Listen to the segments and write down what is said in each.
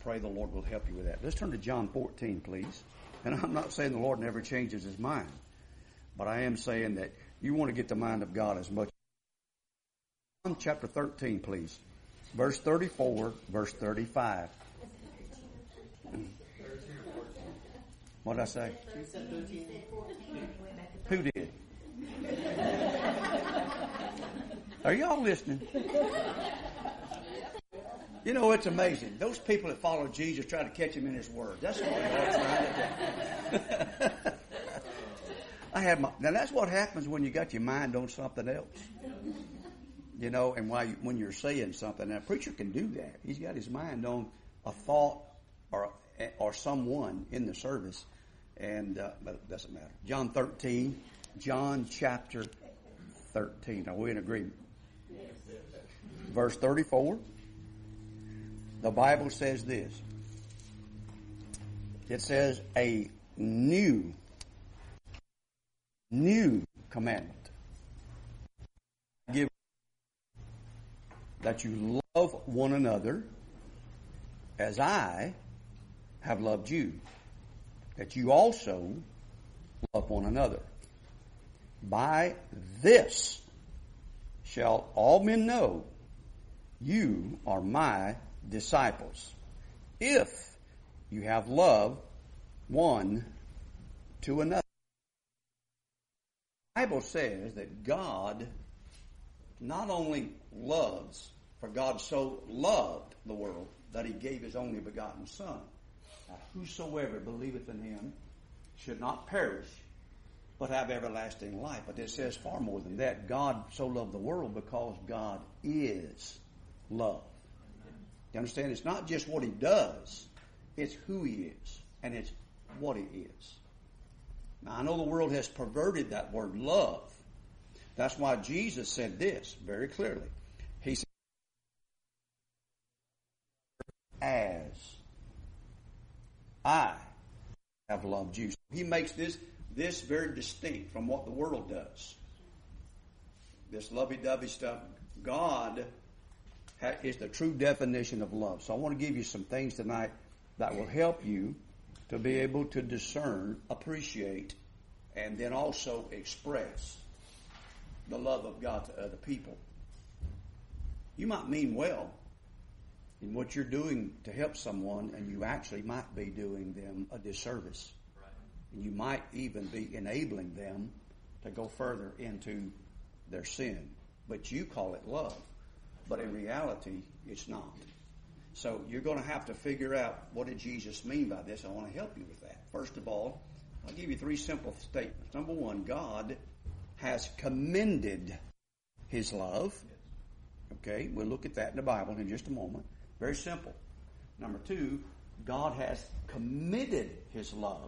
pray the Lord will help you with that. Let's turn to John 14, please. And I'm not saying the Lord never changes His mind, but I am saying that you want to get the mind of God as much. John chapter 13, please. Verse 34, verse 35. What did I say? Who did? Are y'all listening? You know, it's amazing. Those people that follow Jesus try to catch Him in His Word. That's what they're trying to do. Now that's what happens when you got your mind on something else. You know, and when you're saying something, and a preacher can do that. He's got his mind on a thought or someone in the service, and but it doesn't matter. John chapter 13. Are we in agreement? Verse 34. The Bible says this. It says a new commandment. Give that you love one another as I have loved you, that you also love one another. By this shall all men know you are my disciples, if you have love one to another. The Bible says that God not only loves, for God so loved the world that He gave His only begotten Son. Now, whosoever believeth in Him should not perish, but have everlasting life. But it says far more than that. God so loved the world because God is love. You understand? It's not just what He does. It's who He is. And it's what He is. Now, I know the world has perverted that word love. That's why Jesus said this very clearly. He said, as I have loved you. He makes this very distinct from what the world does. This lovey-dovey stuff. God is the true definition of love. So I want to give you some things tonight that will help you to be able to discern, appreciate, and then also express the love of God to other people. You might mean well in what you're doing to help someone, and you actually might be doing them a disservice. Right. And you might even be enabling them to go further into their sin. But you call it love. But in reality, it's not. So you're going to have to figure out, what did Jesus mean by this? I want to help you with that. First of all, I'll give you 3 simple statements. Number 1, God has commended His love. Okay, we'll look at that in the Bible in just a moment. Very simple. Number 2, God has committed His love.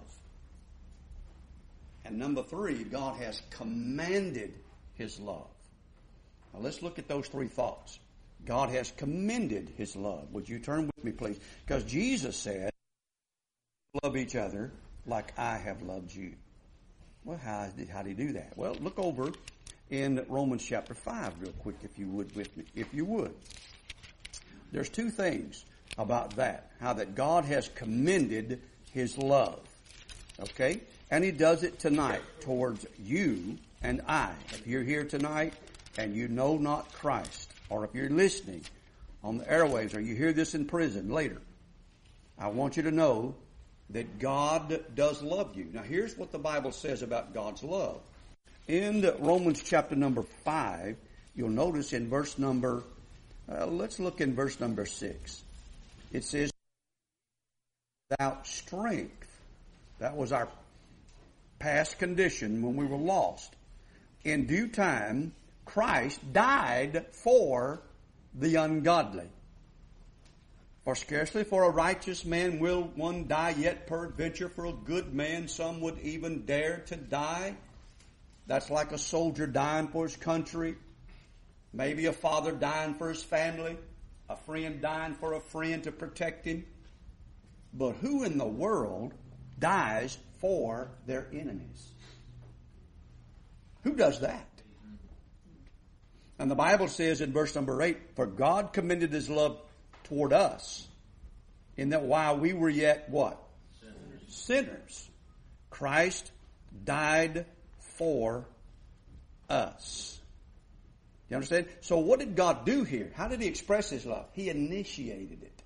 And number 3, God has commanded His love. Now let's look at those 3 thoughts. God has commended His love. Would you turn with me, please? Because Jesus said, love each other like I have loved you. Well, how did He do that? Well, look over in Romans chapter 5 real quick, if you would, with me. If you would. There's 2 things about that. How that God has commended His love. Okay? And He does it tonight towards you and I. If you're here tonight and you know not Christ, or if you're listening on the airwaves, or you hear this in prison later, I want you to know that God does love you. Now here's what the Bible says about God's love. In Romans chapter number 5, you'll notice in verse number, let's look in verse number 6. It says, without strength. That was our past condition when we were lost. In due time, Christ died for the ungodly. For scarcely for a righteous man will one die, yet peradventure for a good man some would even dare to die. That's like a soldier dying for his country, maybe a father dying for his family, a friend dying for a friend to protect him. But who in the world dies for their enemies? Who does that? And the Bible says in verse number 8, for God commended His love toward us, In that while we were yet what? Sinners. Christ died for us. You understand? So what did God do here? How did He express His love? He initiated it.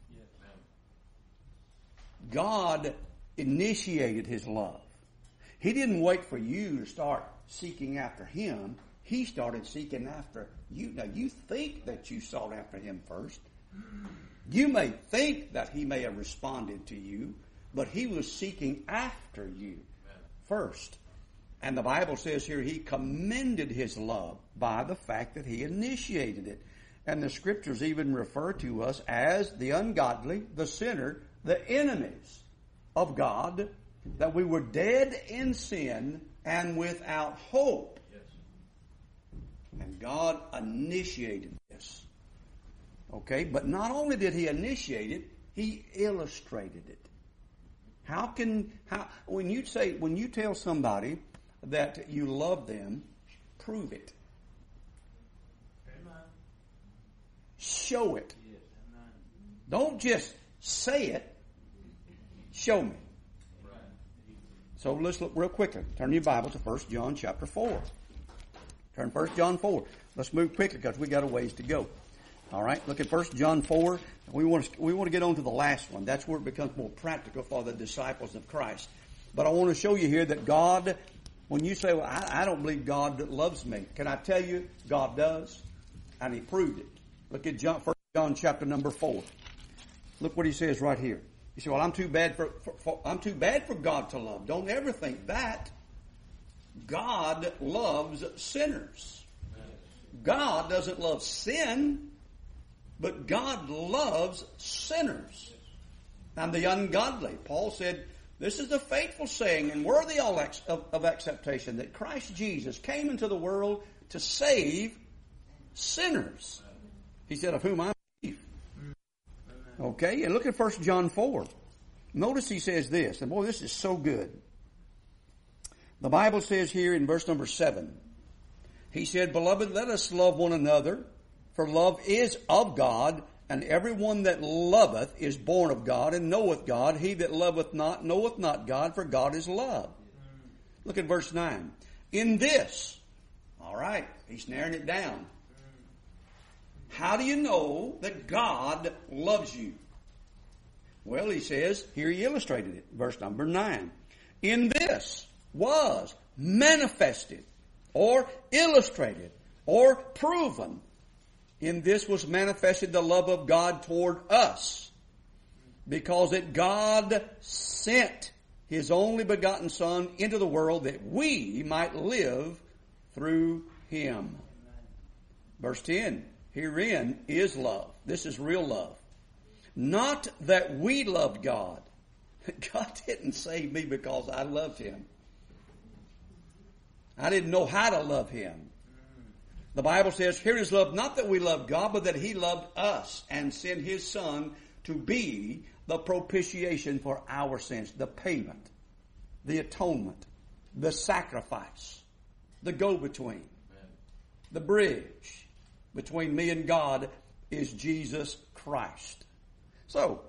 God initiated His love. He didn't wait for you to start seeking after Him. He started seeking after you. Now you think that you sought after Him first. You may think that He may have responded to you, but He was seeking after you first. And the Bible says here He commended His love by the fact that He initiated it. And the Scriptures even refer to us as the ungodly, the sinner, the enemies of God, that we were dead in sin and without hope. Yes. And God initiated this. Okay, but not only did He initiate it, He illustrated it. When you tell somebody that you love them, prove it. Amen. Show it. Yes. Don't just say it. Show me. Right. So let's look real quickly. Turn your Bible to 1 John chapter 4. Turn 1 John 4. Let's move quickly because we got a ways to go. All right, look at 1 John 4. We want to get on to the last one. That's where it becomes more practical for the disciples of Christ. But I want to show you here that God, when you say, well, I don't believe God loves me. Can I tell you, God does? And He proved it. Look at 1 John chapter number 4. Look what He says right here. You say, well, I'm too bad for God to love. Don't ever think that. God loves sinners. God doesn't love sin, but God loves sinners and the ungodly. Paul said, this is the faithful saying and worthy of acceptation, that Christ Jesus came into the world to save sinners. He said, of whom I am chief. Okay, and look at 1 John 4. Notice he says this, and boy, this is so good. The Bible says here in verse number 7, He said, Beloved, let us love one another, for love is of God, and everyone that loveth is born of God and knoweth God. He that loveth not knoweth not God, for God is love. Look at verse 9. In this, all right, he's narrowing it down. How do you know that God loves you? Well, he says, here he illustrated it, verse number 9. In this was manifested, or illustrated, or proven. In this was manifested the love of God toward us, because that God sent His only begotten Son into the world that we might live through Him. Verse 10, herein is love. This is real love. Not that we loved God. God didn't save me because I loved Him. I didn't know how to love Him. The Bible says, here is love, not that we loved God, but that He loved us and sent His Son to be the propitiation for our sins, the payment, the atonement, the sacrifice, the go-between, the bridge between me and God is Jesus Christ. So,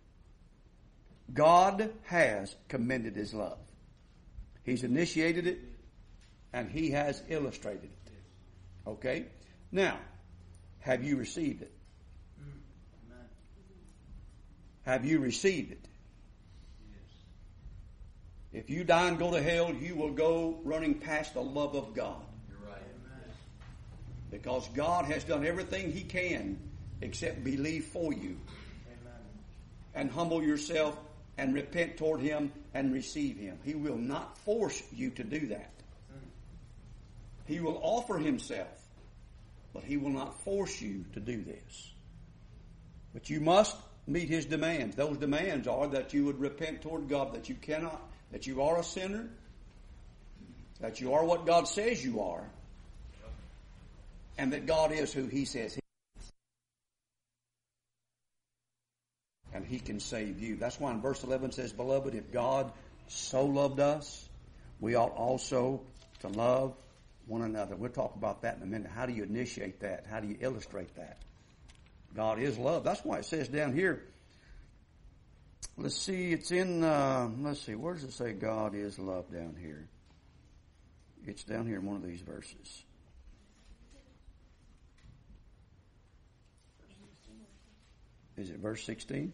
God has commended His love. He's initiated it, and He has illustrated it. Okay? Now, have you received it? Have you received it? If you die and go to hell, you will go running past the love of God. You're right. Because God has done everything He can except believe for you. Amen. And humble yourself and repent toward Him and receive Him. He will not force you to do that. He will offer Himself, but He will not force you to do this. But you must meet His demands. Those demands are that you would repent toward God, that you are a sinner, that you are what God says you are, and that God is who He says He is. And He can save you. That's why in verse 11 says, Beloved, if God so loved us, we ought also to love one another. We'll talk about that in a minute. How do you initiate that? How do you illustrate that? God is love. That's why it says down here, Let's see, it's in, where does it say God is love down here? It's down here in one of these verses. Is it verse 16?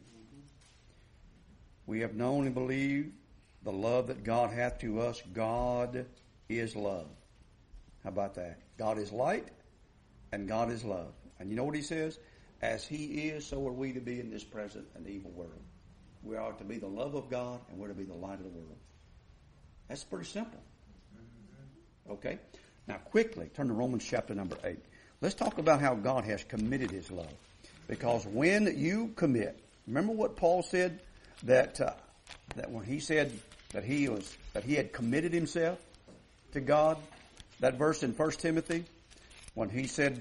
We have known and believed the love that God hath to us. God is love. How about that? God is light and God is love. And you know what he says? As he is, so are we to be in this present and evil world. We are to be the love of God and we're to be the light of the world. That's pretty simple. Okay? Now quickly, turn to Romans chapter number 8. Let's talk about how God has committed his love. Because when you commit, remember what Paul said? That when he said that he had committed himself to God, that verse in 1 Timothy, when he said,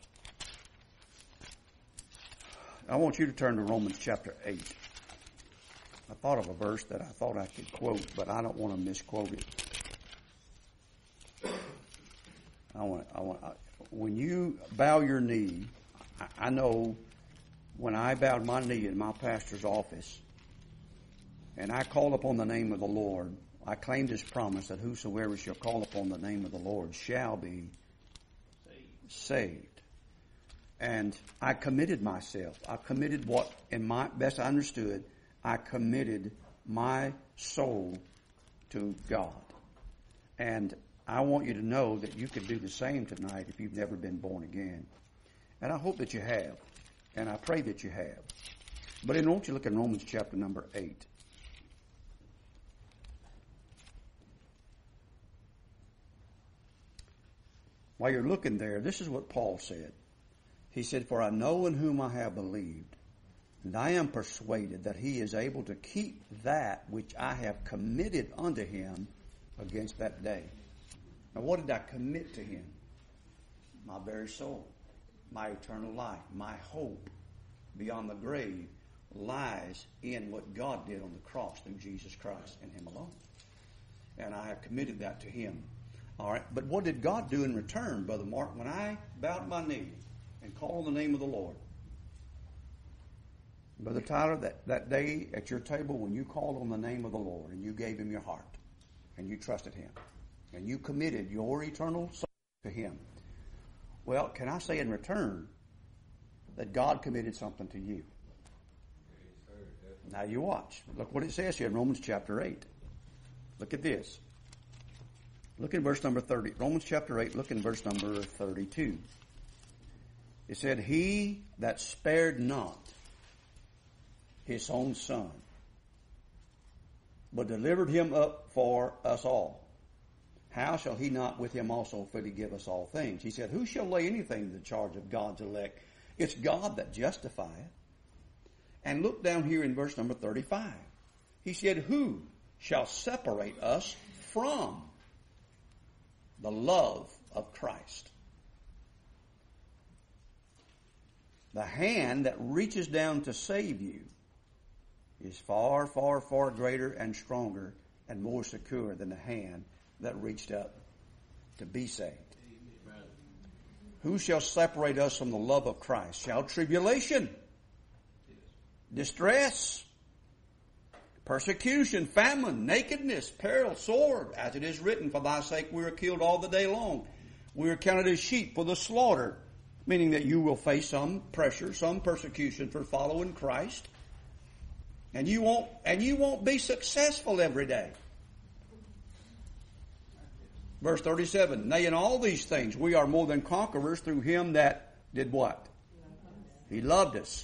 I want you to turn to Romans chapter 8. I thought of a verse that I thought I could quote, but I don't want to misquote it. When you bow your knee, I know when I bowed my knee in my pastor's office, and I called upon the name of the Lord, I claimed his promise that whosoever shall call upon the name of the Lord shall be saved. And I committed myself. I committed what, in my best I understood, I committed my soul to God. And I want you to know that you can do the same tonight if you've never been born again. And I hope that you have. And I pray that you have. But I want you to look in Romans chapter number 8. While you're looking there, this is what Paul said. He said, "For I know in whom I have believed, and I am persuaded that he is able to keep that which I have committed unto him against that day." Now what did I commit to him? My very soul, my eternal life, my hope beyond the grave lies in what God did on the cross through Jesus Christ and him alone. And I have committed that to him. All right, but what did God do in return, Brother Mark? When I bowed my knee and called on the name of the Lord, Brother Tyler, that day at your table when you called on the name of the Lord and you gave him your heart and you trusted him and you committed your eternal soul to him, well, can I say in return that God committed something to you? Now you watch. Look what it says here in Romans chapter 8. Look at this. Look in verse number 30. Romans chapter 8, look in verse number 32. It said, "He that spared not his own son, but delivered him up for us all, how shall he not with him also freely give us all things?" He said, "Who shall lay anything to the charge of God's elect? It's God that justifieth." And look down here in verse number 35. He said, "Who shall separate us from the love of Christ?" The hand that reaches down to save you is far, far, far greater and stronger and more secure than the hand that reached up to be saved. Amen. Who shall separate us from the love of Christ? Shall tribulation, distress, persecution, famine, nakedness, peril, sword, as it is written, "For thy sake we are killed all the day long. We are counted as sheep for the slaughter," meaning that you will face some pressure, some persecution for following Christ. And you won't be successful every day. Verse 37, "Nay, in all these things we are more than conquerors through him that did what? He loved us."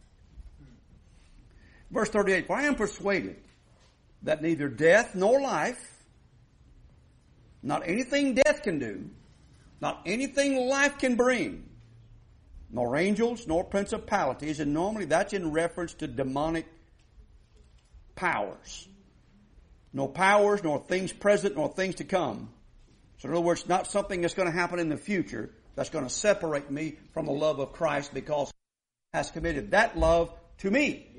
Verse 38, "For I am persuaded that neither death nor life," not anything death can do, not anything life can bring, "nor angels, nor principalities," and normally that's in reference to demonic powers. "No powers, nor things present, nor things to come." So in other words, not something that's going to happen in the future that's going to separate me from the love of Christ, because He has committed that love to me.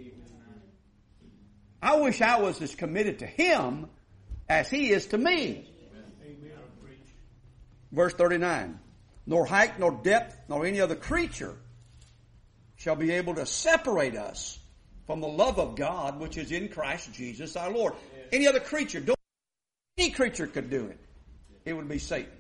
I wish I was as committed to Him as He is to me. Amen. Verse 39, "Nor height, nor depth, nor any other creature shall be able to separate us from the love of God which is in Christ Jesus our Lord. Any other creature, any creature could do it. It would be Satan.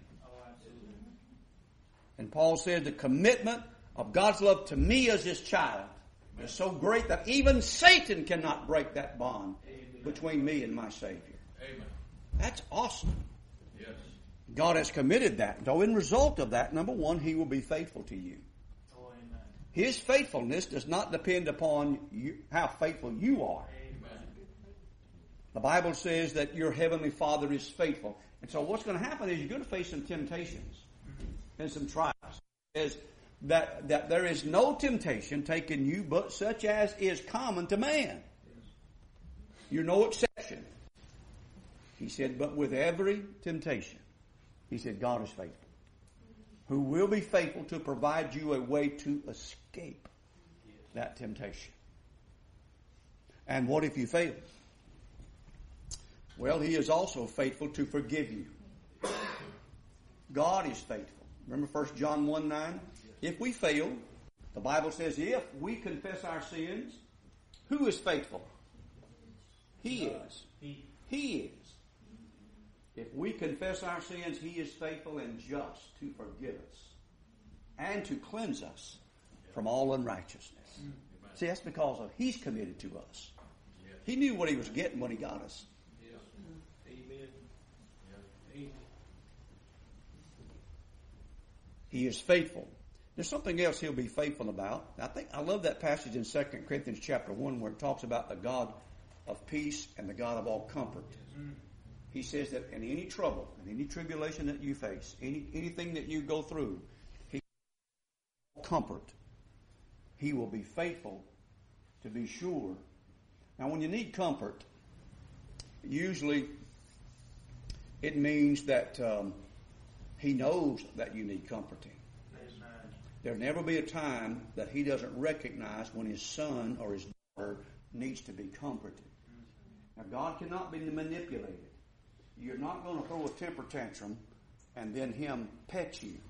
And Paul said the commitment of God's love to me as his child is so great that even Satan cannot break that bond between me and my Savior. Amen. That's awesome. Yes. God has committed that. So in result of that, number one, he will be faithful to you. Oh, amen. His faithfulness does not depend upon you, how faithful you are. Amen. The Bible says that your heavenly Father is faithful. And so what's going to happen is you're going to face some temptations and some trials. It says that there is no temptation taken you but such as is common to man. You're no exception. He said, but with every temptation, he said, God is faithful, who will be faithful to provide you a way to escape that temptation. And what if you fail? Well, he is also faithful to forgive you. God is faithful. Remember 1 John 1:9? If we fail, the Bible says, if we confess our sins, who is faithful? He is. He is. If we confess our sins, he is faithful and just to forgive us and to cleanse us from all unrighteousness. See, that's because of he's committed to us. He knew what he was getting when he got us. Amen. Amen. He is faithful. There's something else he'll be faithful about. I love that passage in 2 Corinthians chapter 1 where it talks about the God of peace and the God of all comfort. He says that in any trouble, in any tribulation that you face, anything that you go through, he will comfort. He will be faithful to be sure. Now when you need comfort, usually it means that he knows that you need comforting. There'll never be a time that he doesn't recognize when his son or his daughter needs to be comforted. Now, God cannot be manipulated. You're not going to throw a temper tantrum and then him pet you.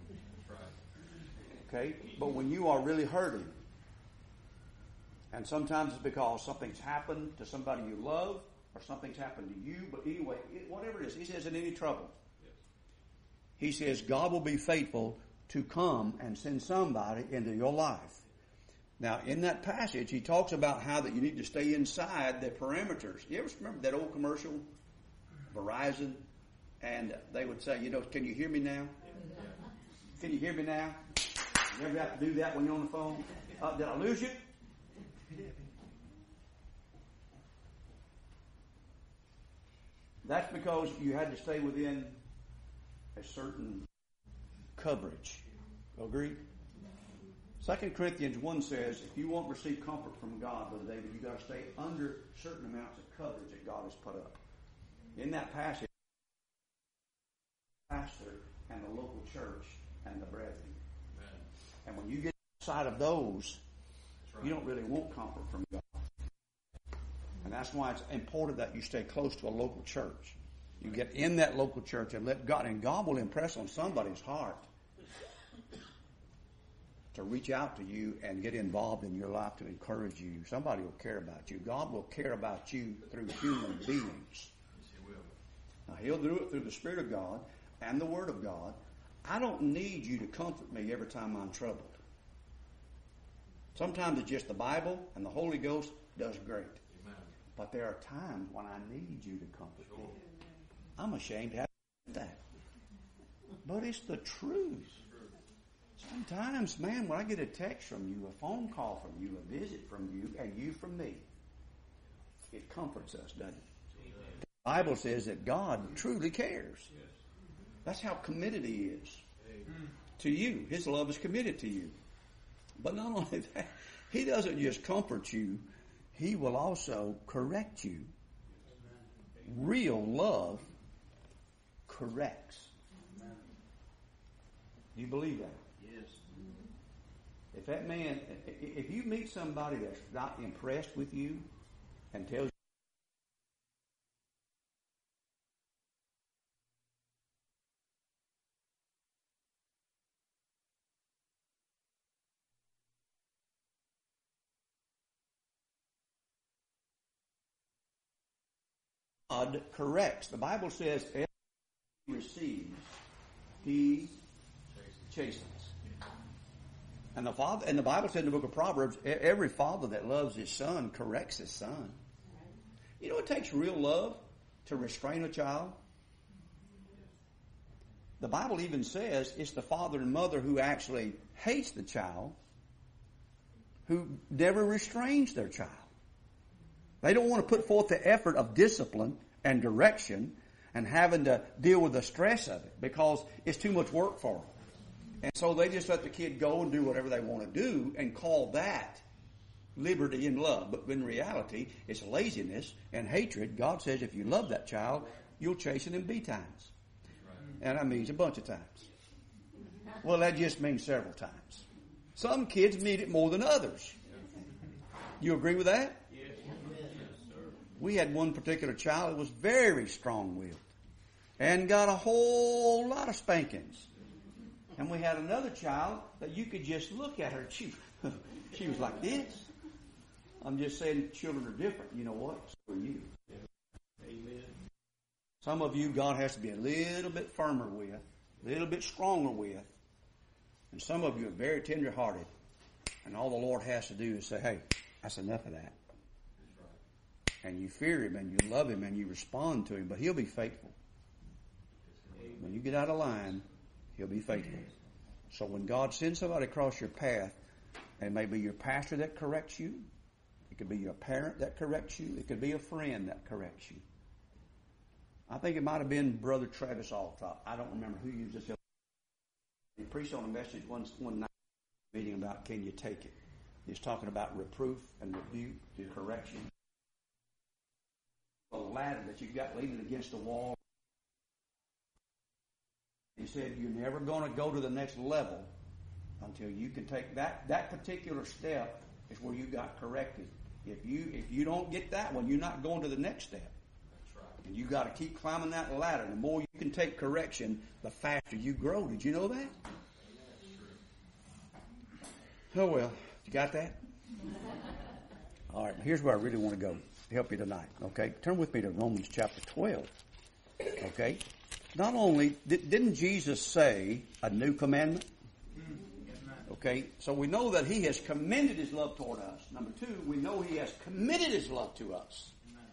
Okay? But when you are really hurting, and sometimes it's because something's happened to somebody you love, or something's happened to you, but anyway, whatever it is, he says in any trouble. He says God will be faithful to come and send somebody into your life. Now, in that passage, he talks about how that you need to stay inside the parameters. You ever remember that old commercial, Verizon? And they would say, can you hear me now? Can you hear me now? You ever have to do that when you're on the phone? Did I lose you? That's because you had to stay within a certain coverage. Agreed? 2 Corinthians 1 says, if you want to receive comfort from God, Brother David, you've got to stay under certain amounts of coverage that God has put up. In that passage, the pastor and the local church and the brethren. Amen. And when you get outside of those, you don't really want comfort from God. And that's why it's important that you stay close to a local church. You get in that local church and let God, and God will impress on somebody's heart to reach out to you and get involved in your life to encourage you. Somebody will care about you. God will care about you through human beings. Yes, he will. Now, he'll do it through the Spirit of God and the Word of God. I don't need you to comfort me every time I'm troubled. Sometimes it's just the Bible and the Holy Ghost does great. Amen. But there are times when I need you to comfort me. I'm ashamed to have that. But it's the truth. Sometimes, man, when I get a text from you, a phone call from you, a visit from you, and you from me, it comforts us, doesn't it? Amen. The Bible says that God truly cares. Yes. That's how committed he is. Amen. To you. His love is committed to you. But not only that, he doesn't just comfort you, he will also correct you. Amen. Real love corrects. Amen. Do you believe that? If that man, if you meet somebody that's not impressed with you and tells God corrects. The Bible says, every he receives, he chastens. And the Bible said in the book of Proverbs, every father that loves his son corrects his son. You know, it takes real love to restrain a child. The Bible even says it's the father and mother who actually hates the child, who never restrains their child. They don't want to put forth the effort of discipline and direction and having to deal with the stress of it because it's too much work for them. And so they just let the kid go and do whatever they want to do and call that liberty and love. But in reality, it's laziness and hatred. God says if you love that child, you'll chasten him B times. And that means a bunch of times. Well, that just means several times. Some kids need it more than others. You agree with that? Yes, sir. We had one particular child that was very strong-willed and got a whole lot of spankings. And we had another child that you could just look at her. She was like this. I'm just saying children are different. You know what? So are you. Amen. Some of you, God has to be a little bit firmer with, a little bit stronger with. And some of you are very tender-hearted. And all the Lord has to do is say, hey, that's enough of that. And you fear him and you love him and you respond to him. But he'll be faithful. When you get out of line, he'll be faithful. So when God sends somebody across your path, it may be your pastor that corrects you. It could be your parent that corrects you. It could be a friend that corrects you. I think it might have been Brother Travis Altop. I don't remember who used this. He preached on a message one night meeting about can you take it. He was talking about reproof and rebuke and correction. A ladder that you've got leaning against the wall. He said you're never going to go to the next level until you can take that particular step is where you got corrected. If you don't get that one, you're not going to the next step. That's right. And you got to keep climbing that ladder. The more you can take correction, the faster you grow. Did you know that? Oh well, you got that? All right, here's where I really want to go to help you tonight. Okay, turn with me to Romans chapter 12. Okay. Not only, didn't Jesus say a new commandment? Okay, so we know that he has commended his love toward us. Number two, we know he has committed his love to us.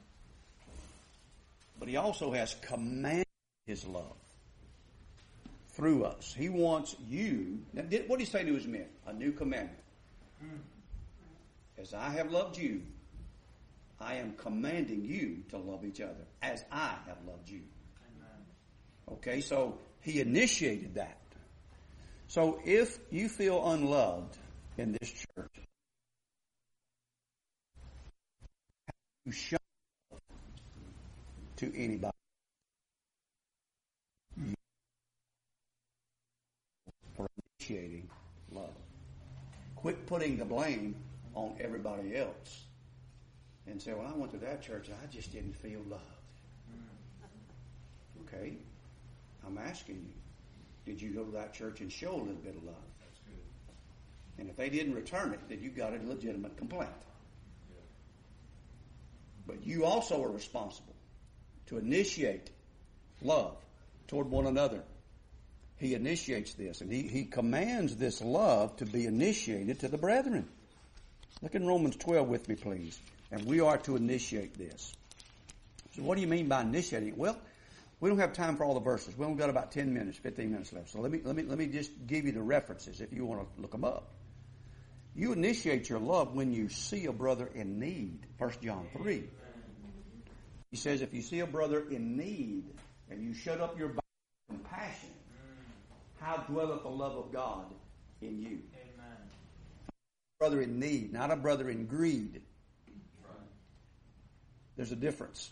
But he also has commanded his love through us. He wants you, now what did he say to his men? A new commandment. As I have loved you, I am commanding you to love each other as I have loved you. Okay, so he initiated that. So if you feel unloved in this church, you show to anybody for initiating love. Quit putting the blame on everybody else and say, well, I went to that church and I just didn't feel loved. Okay? I'm asking you, did you go to that church and show a little bit of love? That's good. And if they didn't return it, then you got a legitimate complaint. Yeah. But you also are responsible to initiate love toward one another. He initiates this, and he commands this love to be initiated to the brethren. Look in Romans 12 with me, please. And we are to initiate this. So what do you mean by initiating it? Well, we don't have time for all the verses. We only got about 10 minutes, 15 minutes left. So let me just give you the references if you want to look them up. You initiate your love when you see a brother in need. 1 John 3. He says if you see a brother in need and you shut up your bowels of compassion, how dwelleth the love of God in you? Amen. Brother in need, not a brother in greed. Right. There's a difference.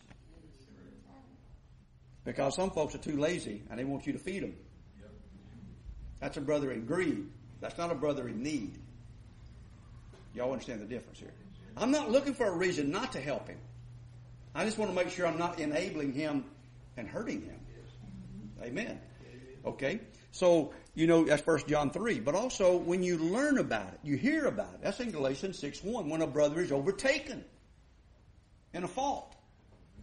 Because some folks are too lazy and they want you to feed them. Yep. That's a brother in greed. That's not a brother in need. Y'all understand the difference here? I'm not looking for a reason not to help him. I just want to make sure I'm not enabling him and hurting him. Amen. Okay? So, that's 1 John 3. But also, when you learn about it, you hear about it. That's in Galatians 6:1, when a brother is overtaken in a fault.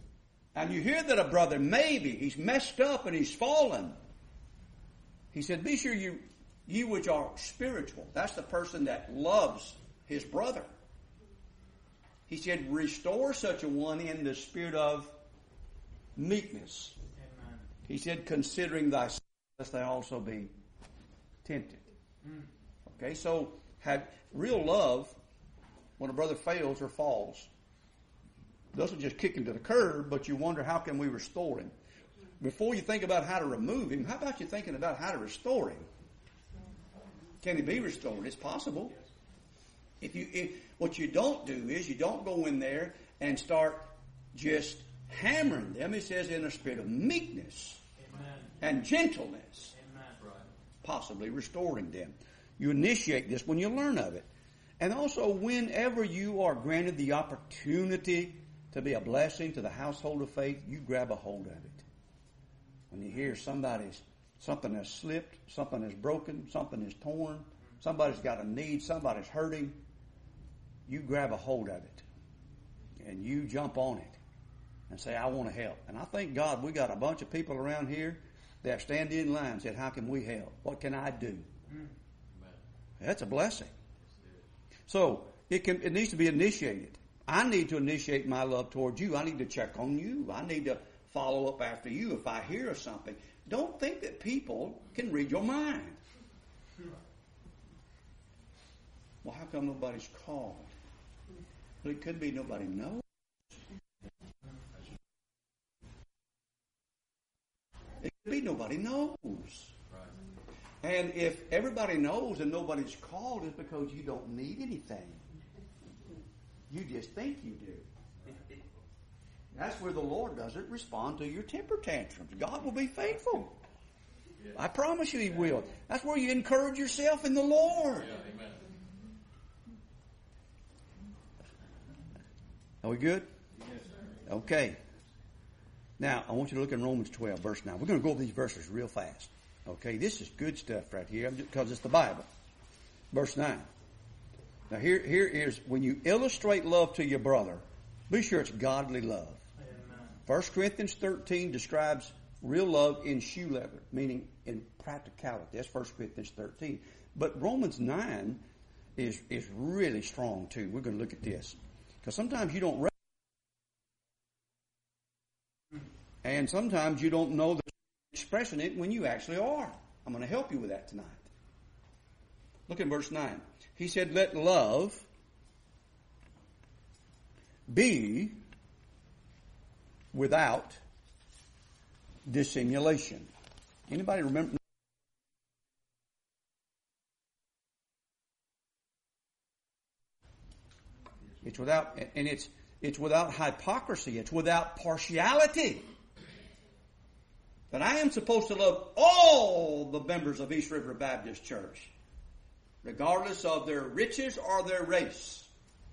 and you hear that a brother, maybe he's messed up and he's fallen, he said, be sure you which are spiritual. That's the person that loves his brother. He said, restore such a one in the spirit of meekness. Amen. He said, considering thyself, lest thou also be tempted. Okay, so had real love, when a brother fails or falls, doesn't just kick him to the curb, but you wonder, how can we restore him? Before you think about how to remove him, how about you thinking about how to restore him? Can he be restored? It's possible. What you don't do is you don't go in there and start just hammering them. It says in a spirit of meekness. Amen. And gentleness. Amen. Right. Possibly restoring them. You initiate this when you learn of it. And also whenever you are granted the opportunity to be a blessing to the household of faith, you grab a hold of it. When you hear something has slipped, something is broken, something is torn, somebody's got a need, somebody's hurting, you grab a hold of it. And you jump on it and say, I want to help. And I thank God we got a bunch of people around here that stand in line and said, how can we help? What can I do? That's a blessing. So it needs to be initiated. I need to initiate my love towards you. I need to check on you. I need to follow up after you if I hear of something. Don't think that people can read your mind. Well, how come nobody's called? Well, it could be nobody knows. It could be nobody knows. And if everybody knows and nobody's called, it's because you don't need anything. You just think you do. That's where the Lord doesn't respond to your temper tantrums. God will be faithful. I promise you He will. That's where you encourage yourself in the Lord. Are we good? Okay. Now, I want you to look in Romans 12, verse 9. We're going to go over these verses real fast. Okay, this is good stuff right here because it's the Bible. Verse 9. Now here is, when you illustrate love to your brother, be sure it's godly love. Amen. 1 Corinthians 13 describes real love in shoe leather, meaning in practicality. That's 1 Corinthians 13. But Romans 9 is really strong too. We're going to look at this. Because sometimes you don't and sometimes you don't know that you're expressing it when you actually are. I'm going to help you with that tonight. Look at verse 9. He said, let love be without dissimulation. Anybody remember? It's without, and it's without hypocrisy. It's without partiality. That I am supposed to love all the members of East River Baptist Church, regardless of their riches or their race.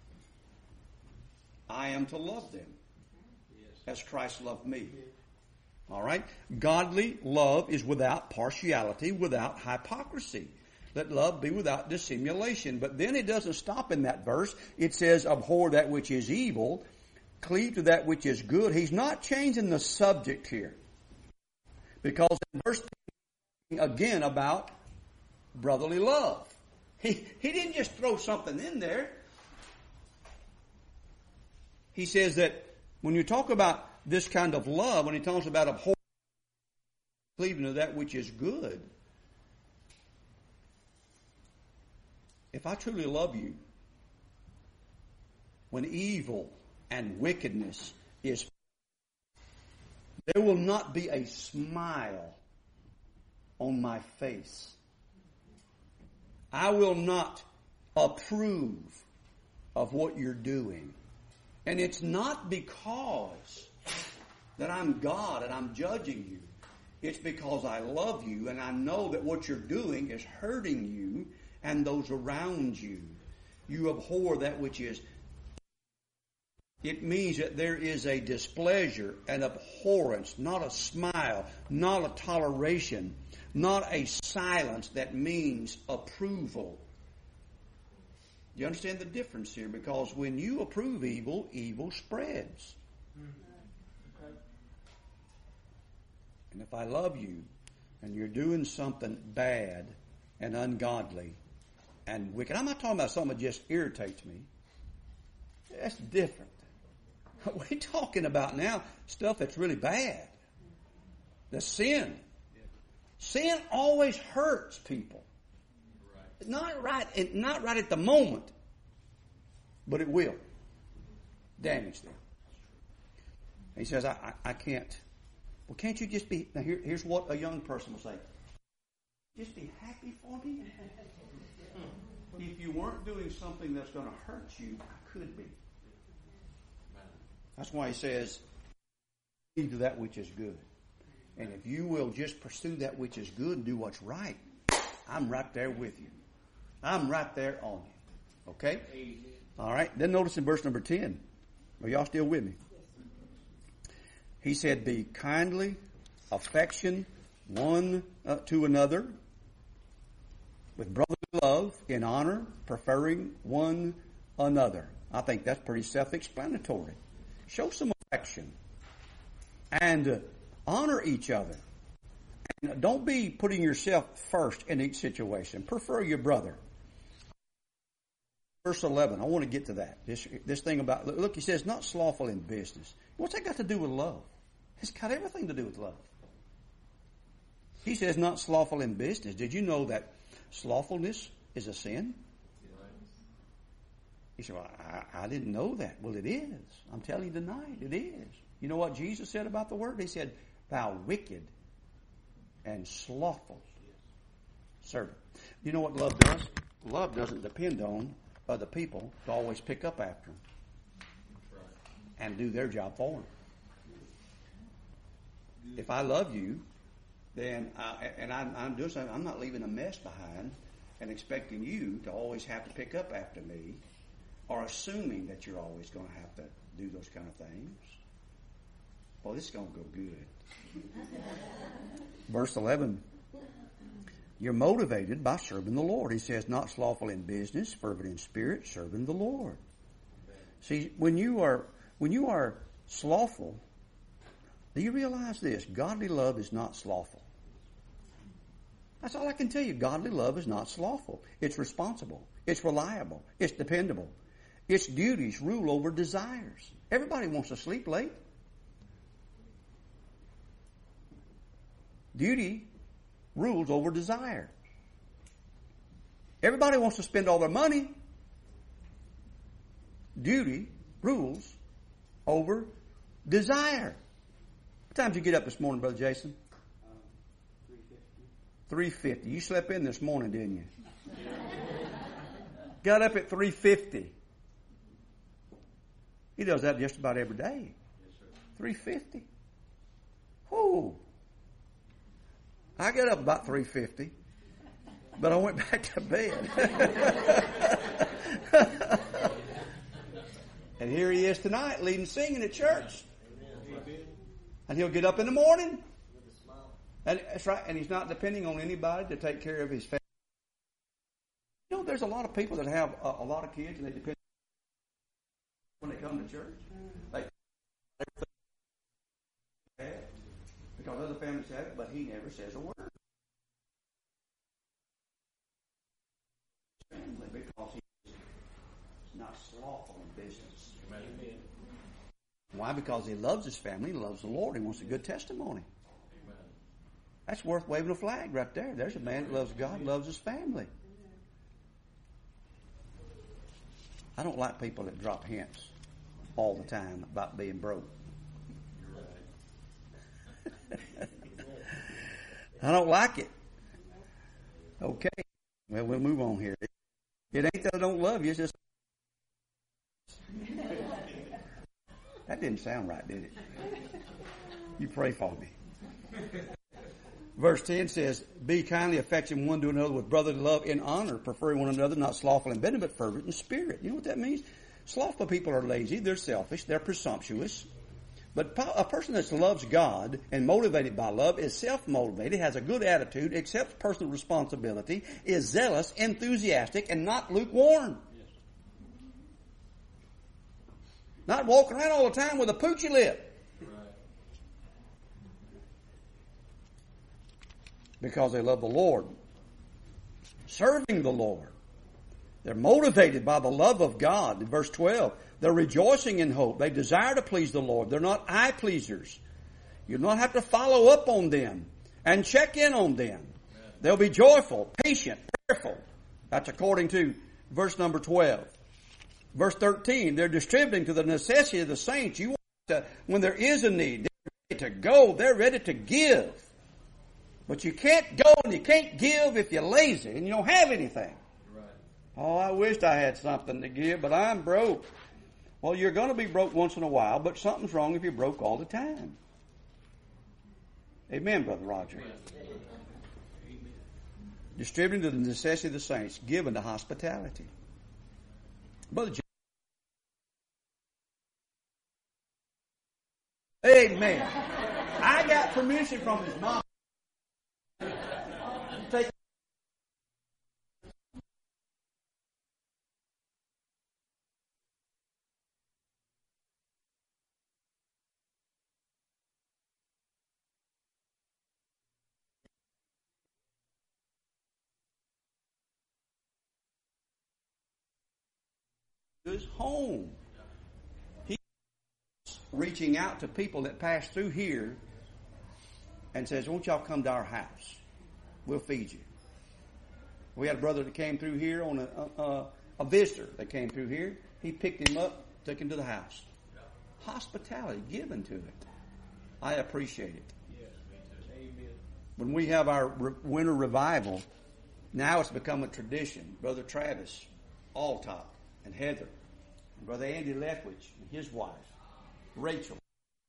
I am to love them as Christ loved me. All right? Godly love is without partiality, without hypocrisy. Let love be without dissimulation. But then it doesn't stop in that verse. It says, abhor that which is evil, cleave to that which is good. He's not changing the subject here. Because in verse 10, again about brotherly love. He didn't just throw something in there. He says that when you talk about this kind of love, when he talks about abhor, cleaving to that which is good, if I truly love you, when evil and wickedness is, there will not be a smile on my face. I will not approve of what you're doing. And it's not because that I'm God and I'm judging you. It's because I love you and I know that what you're doing is hurting you and those around you. You abhor that which is. It means that there is a displeasure, an abhorrence, not a smile, not a toleration, not a silence that means approval. You understand the difference here? Because when you approve evil, evil spreads. And if I love you and you're doing something bad and ungodly and wicked, I'm not talking about something that just irritates me. That's different. We're talking about now stuff that's really bad. The sin. Sin always hurts people. Not right at the moment, but it will damage them. He says, I can't. Well, can't you just be... Now, here's what a young person will say. Just be happy for me? If you weren't doing something that's going to hurt you, I could be. That's why he says, do that which is good. And if you will just pursue that which is good and do what's right, I'm right there with you. I'm right there on you. Okay? All right. Then notice in verse number 10. Are y'all still with me? He said, be kindly, affection one to another, with brotherly love, in honor, preferring one another. I think that's pretty self-explanatory. Show some affection and honor each other. And don't be putting yourself first in each situation. Prefer your brother. Verse 11, I want to get to that. This thing about, look, he says, not slothful in business. What's that got to do with love? It's got everything to do with love. He says, not slothful in business. Did you know that slothfulness is a sin? He said, well, I didn't know that. Well, it is. I'm telling you tonight, it is. You know what Jesus said about the word? He said, thou wicked and slothful servant. You know what love does? Love doesn't depend on other people to always pick up after them and do their job for them. If I love you, then I'm doing something, I'm not leaving a mess behind and expecting you to always have to pick up after me, or assuming that you're always going to have to do those kind of things. Well, this is going to go good. Verse 11. You're motivated by serving the Lord. He says, not slothful in business, fervent in spirit, serving the Lord. See, when you are slothful, do you realize this? Godly love is not slothful. That's all I can tell you. Godly love is not slothful. It's responsible. It's reliable. It's dependable. Its duties rule over desires. Everybody wants to sleep late. Duty rules over desire. Everybody wants to spend all their money. Duty rules over desire. What time did you get up this morning, Brother Jason? 3:50. You slept in this morning, didn't you? Got up at 3:50. He does that just about every day. 3:50. Whoo. I got up about 3:50, but I went back to bed. And here he is tonight, leading singing at church. And he'll get up in the morning. And that's right. And he's not depending on anybody to take care of his family. You know, there's a lot of people that have a lot of kids, and they depend when they come to church. Because other families have it, but he never says a word. Because he's not slothful in business. Amen. Why? Because he loves his family, he loves the Lord, he wants a good testimony. Amen. That's worth waving a flag right there. There's a man that loves God, loves his family. I don't like people that drop hints all the time about being broke. I don't like it. Okay. Well, we'll move on here. It ain't that I don't love you, it's just... That didn't sound right, did it? You pray for me. Verse 10 says, be kindly affectionate one to another with brotherly love, in honor, preferring one another, not slothful in bed, but fervent in spirit. You know what that means? Slothful people are lazy, they're selfish, they're presumptuous. But a person that loves God and motivated by love is self-motivated, has a good attitude, accepts personal responsibility, is zealous, enthusiastic, and not lukewarm. Yes. Not walking around all the time with a poochy lip. Right. because they love the Lord. Serving the Lord. They're motivated by the love of God. In verse 12, they're rejoicing in hope. They desire to please the Lord. They're not eye pleasers. You don't have to follow up on them and check in on them. They'll be joyful, patient, prayerful. That's according to verse number 12. Verse 13, they're distributing to the necessity of the saints. You want to, when there is a need, they're ready to go. They're ready to give. But you can't go and you can't give if you're lazy and you don't have anything. Right. Oh, I wished I had something to give, but I'm broke. Well, you're going to be broke once in a while, but something's wrong if you're broke all the time. Amen, Brother Roger. Distributing to the necessity of the saints, given to hospitality. Brother John. Amen. I got permission from his mom. Take his home. He's reaching out to people that pass through here and says, won't y'all come to our house? We'll feed you. We had a brother that came through here on a visitor that came through here. He picked him up, took him to the house. Hospitality given to it. I appreciate it. Yes, me too. Amen. When we have our winter revival, now it's become a tradition. Brother Travis Alltop and Heather, and Brother Andy Lethwich and his wife, Rachel.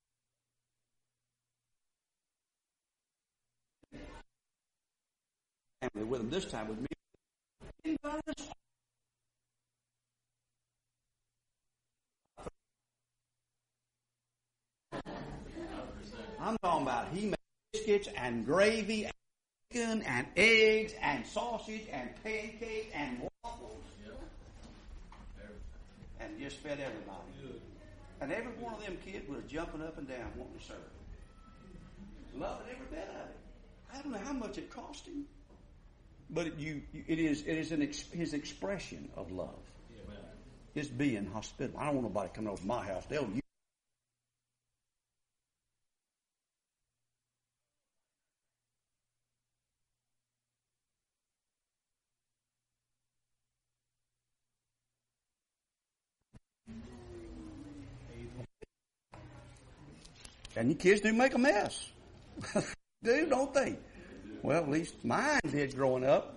Family with them this time with me. I'm talking about he made biscuits and gravy and chicken and eggs and sausage and pancakes and waffles. And just fed everybody. And every one of them kids was jumping up and down wanting to serve. Loving every bit of it. I don't know how much it cost him. But it is his expression of love. His being hospitable. I don't want nobody coming over to my house. They'll use. And you kids do make a mess. Do, don't they? Well, at least mine did growing up.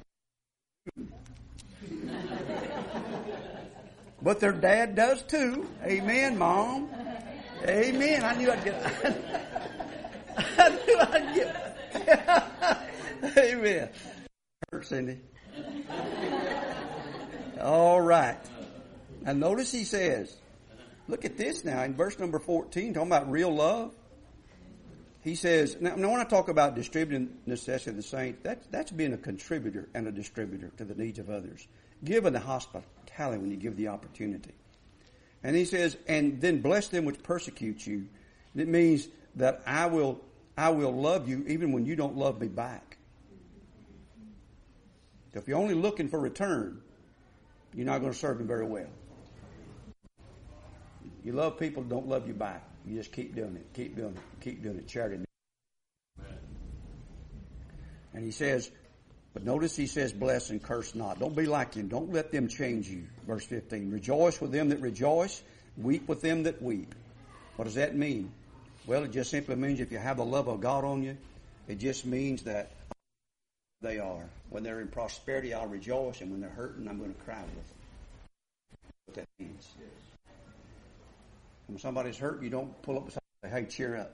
But their dad does too. Amen, Mom. Amen. I knew I'd get. Amen. Hurt, Cindy. All right. And notice he says, look at this now in verse number 14, talking about real love. He says, now when I talk about distributing necessity of the saints, that's being a contributor and a distributor to the needs of others. Given the hospitality when you give the opportunity. And he says, and then bless them which persecute you. It means that I will love you even when you don't love me back. So if you're only looking for return, you're not going to serve him very well. You love people who don't love you back. You just keep doing it, keep doing it, keep doing it. Charity. And he says, but notice he says, bless and curse not. Don't be like them. Don't let them change you. Verse 15. Rejoice with them that rejoice. Weep with them that weep. What does that mean? Well, it just simply means if you have the love of God on you, it just means that they are. When they're in prosperity, I'll rejoice. And when they're hurting, I'm going to cry with them. What that means. When somebody's hurt, you don't pull up and say, hey, cheer up.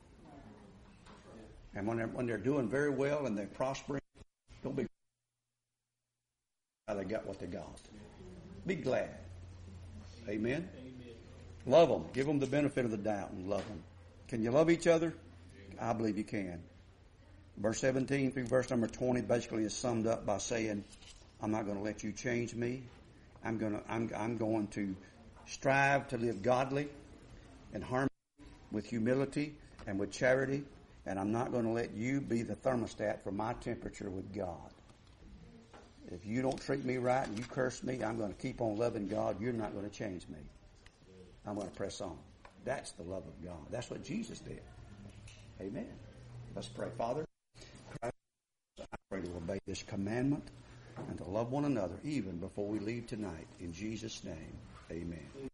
And when they're doing very well and they're prospering, don't be how they got what they got. Be glad. Amen? Love them. Give them the benefit of the doubt and love them. Can you love each other? I believe you can. Verse 17 through verse number 20 basically is summed up by saying, I'm not going to let you change me. I'm going to strive to live godly and harmony with humility and with charity And I'm not going to let you be the thermostat for my temperature with God. If you don't treat me right and you curse me, I'm going to keep on loving God. You're not going to change me. I'm going to press on. That's the love of God. That's what Jesus did. Amen. Let's pray. Father, I pray to obey this commandment and to love one another even before we leave tonight. In Jesus' name, amen.